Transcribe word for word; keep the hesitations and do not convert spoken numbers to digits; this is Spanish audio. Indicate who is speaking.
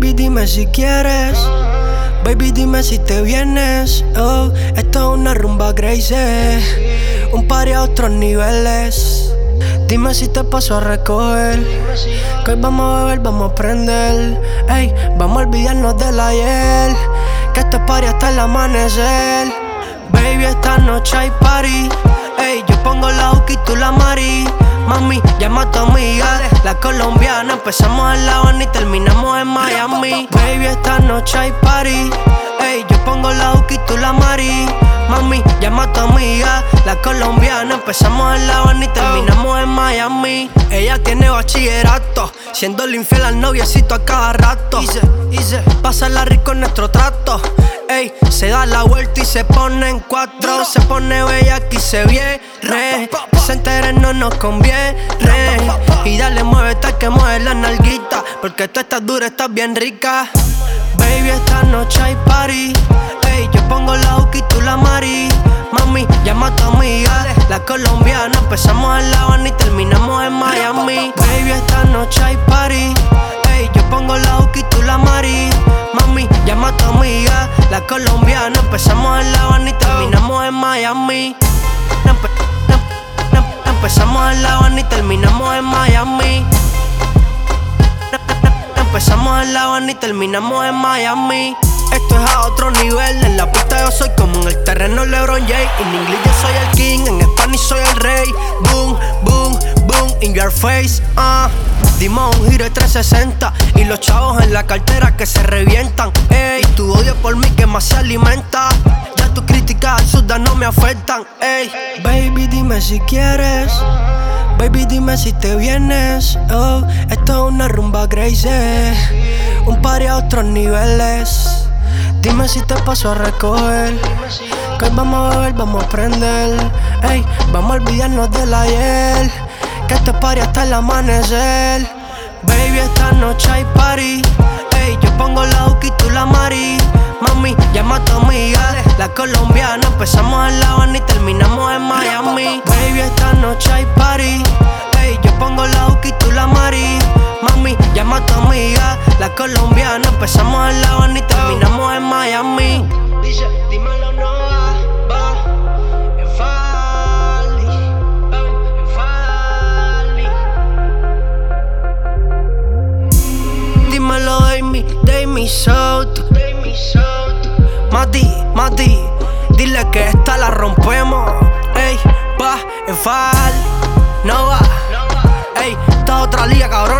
Speaker 1: Baby, dime si quieres. Baby, dime si te vienes. Oh, esto es una rumba crazy. Un party a otros niveles. Dime si te paso a recoger. Que hoy vamos a beber, vamos a prender. Ey, vamos a olvidarnos del ayer. Que este party hasta el amanecer. Baby, esta noche hay party. Ey, yo pongo la hook y tú la mari. Mami, llama a tu amiga, la colombiana. Empezamos en La Habana y terminamos en Miami. Baby, esta noche hay party. Ey, yo pongo la hook y tú la mari. Mami, llama a tu amiga, la colombiana. Empezamos en La Habana y terminamos en Miami. Ella tiene bachillerato, siendo el infiel al noviecito a cada rato. Hice, hice, pásala rico en nuestro trato. Ey, se da la vuelta y se pone en cuatro. Se pone bella aquí se viene. Que se entere no nos conviene. Y dale, muévete que mueve la nalguita, porque tú estás dura, estás bien rica. Baby, esta noche hay party. Ey, yo pongo la hook y tú la mari. Mami, llama a tu amiga, la colombiana. Empezamos en La Habana y terminamos en Miami. Baby, esta noche hay party. Ey, yo pongo la hook y tú la mari. Mami, llama a tu amiga, la colombiana. Empezamos en La Habana y terminamos en Miami. Empe em em empezamos en La Habana y terminamos en Miami. Empezamos en La Habana y terminamos en Miami. Esto es a otro nivel. En la pista yo soy como en el terreno LeBron James. En inglés yo soy el king, en Spanish soy el rey. Boom, boom, boom, in your face. Uh. Dimos un giro de trescientos sesenta y los chavos en la cartera que se revientan. Ey, tu odio por mí que más se alimenta. Ya tus críticas absurdas no me afectan. Ey, baby, dime si quieres. Baby, dime si te vienes. Oh, esto es una rumba crazy. Un party a otros niveles. Dime si te paso a recoger. Que hoy vamos a beber, vamos a prender. Ey, vamos a olvidarnos del ayer. Que este party hasta el amanecer. Baby, esta noche hay party. Ey, yo pongo la hook y tú la mari. Mami, llama a tu amiga, la colombiana. Empezamos en La Habana y terminamos en Miami. Baby, esta noche hay party. Ey, yo pongo la hook y tú la mari. Mami, llama a tu amiga, la colombiana. Empezamos en La Habana y terminamos en Miami. Dice, dímelo, no va, va, en Fali, en Fali. Dímelo, Amy, Dami Soto. Mati, Mati, dile que esta la rompemos. Ey, va, en Fali, no va. Ey, esta otra liga, cabrón.